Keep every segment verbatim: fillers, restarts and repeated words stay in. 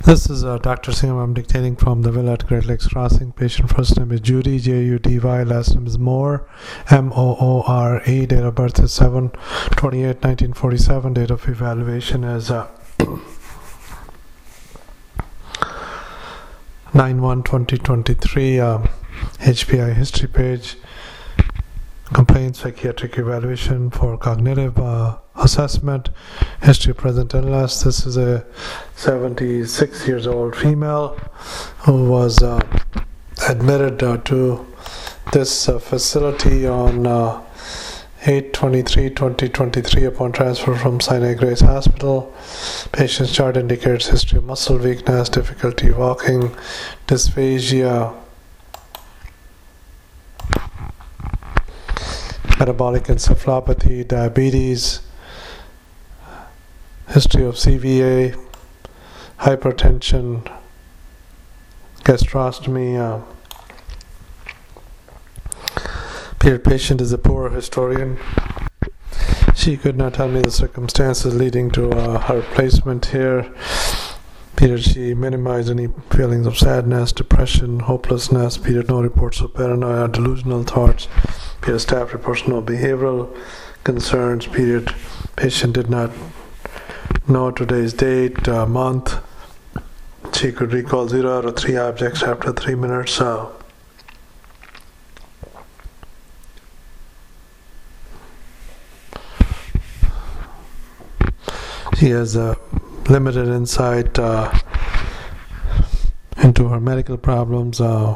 This is uh, Doctor Singham. I'm dictating from the Villa at Great Lakes Crossing. Patient first name is Judy, J U D Y. Last name is Moore, M O O R E. Date of birth is seven twenty-eight nineteen forty-seven. Date of evaluation is uh, nine one twenty twenty-three. Um, H P I history page. Complaint psychiatric evaluation for cognitive uh, assessment. History of present illness. This is a seventy-six years old female who was uh, admitted uh, to this uh, facility on uh, eight twenty-three twenty twenty-three upon transfer from Sinai Grace Hospital. Patient's chart indicates history of muscle weakness, difficulty walking, dysphagia, metabolic encephalopathy, diabetes, history of C V A, hypertension, gastrostomy. Uh, period patient is a poor historian. She could not tell me the circumstances leading to uh, her placement here. Period she minimized any feelings of sadness, depression, hopelessness. Period no reports of paranoia, delusional thoughts. Period staff reports no behavioral concerns. Period patient did not know today's date, uh, month. She could recall zero out of three objects after three minutes. Uh, she has a limited insight uh, into her medical problems. Uh,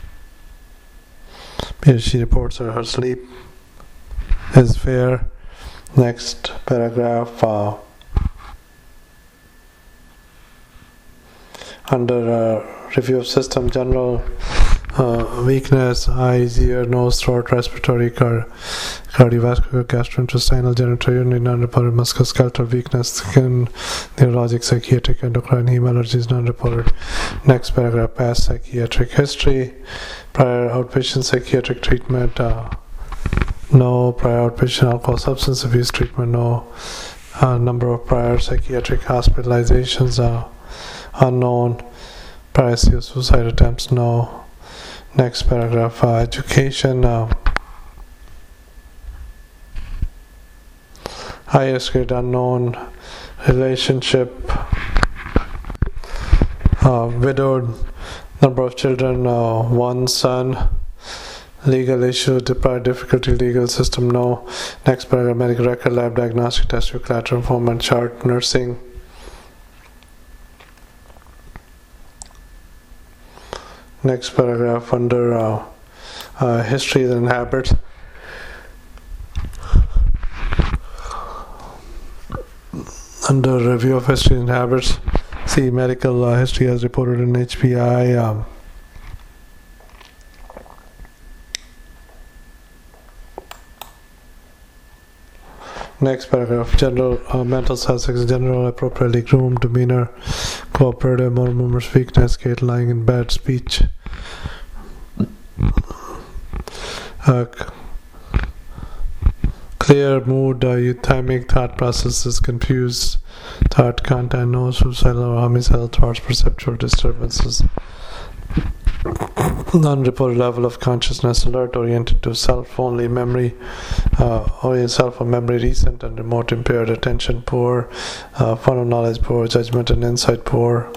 she reports her, her sleep is fair. Next paragraph. Uh, under uh, review of system, general uh, weakness, eyes, ear, nose, throat, respiratory, car- cardiovascular, gastrointestinal, genitourinary, non-reported musculoskeletal weakness, skin, neurologic, psychiatric, endocrine, heme allergies, non-reported. Next paragraph, past psychiatric history, prior outpatient psychiatric treatment, uh, no. Prior outpatient alcohol substance abuse treatment, no. Uh, number of prior psychiatric hospitalizations, uh, unknown. Prior suicide attempts, no. Next paragraph, uh, education, uh, highest grade unknown. Relationship, uh, widowed. Number of children, uh, one son. Legal issue, deprived difficulty, legal system, no. Next paragraph, medical record, lab diagnostic test, collateral informant chart, nursing. Next paragraph, under uh, uh, history and habits. Under review of history and habits, see medical uh, history as reported in H P I. Um, Next paragraph, general uh, mental statistics, general appropriately groomed, demeanor, cooperative, motor movements, weakness, gait, lying in bed, speech, uh, c- clear mood, uh, euthymic thought processes, confused thought content, no suicidal or homicidal thoughts, perceptual disturbances, non-reported level of consciousness, alert, oriented to self-only memory, uh, oriented self or memory, recent and remote, impaired attention, poor, uh, fun of knowledge, poor, judgment and insight, poor.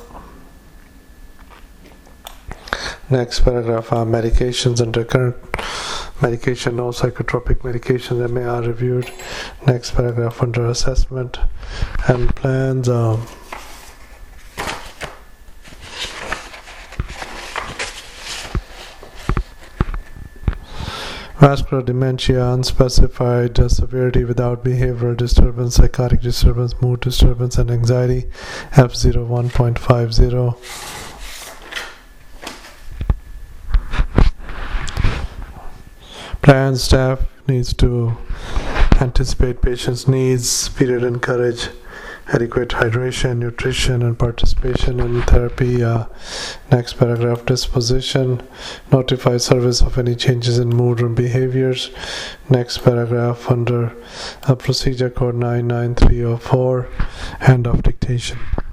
Next paragraph, uh, medications under current medication, no psychotropic medications, M A R reviewed. Next paragraph, under assessment and plans. Um, Vascular dementia, unspecified uh, severity without behavioral disturbance, psychotic disturbance, mood disturbance, and anxiety, F zero one point five zero. Plan staff needs to anticipate patients' needs, period, encourage adequate hydration, nutrition, and participation in therapy. Uh, next paragraph, disposition, notify service of any changes in mood or behaviors. Next paragraph, under uh, procedure code nine nine three oh four, end of dictation.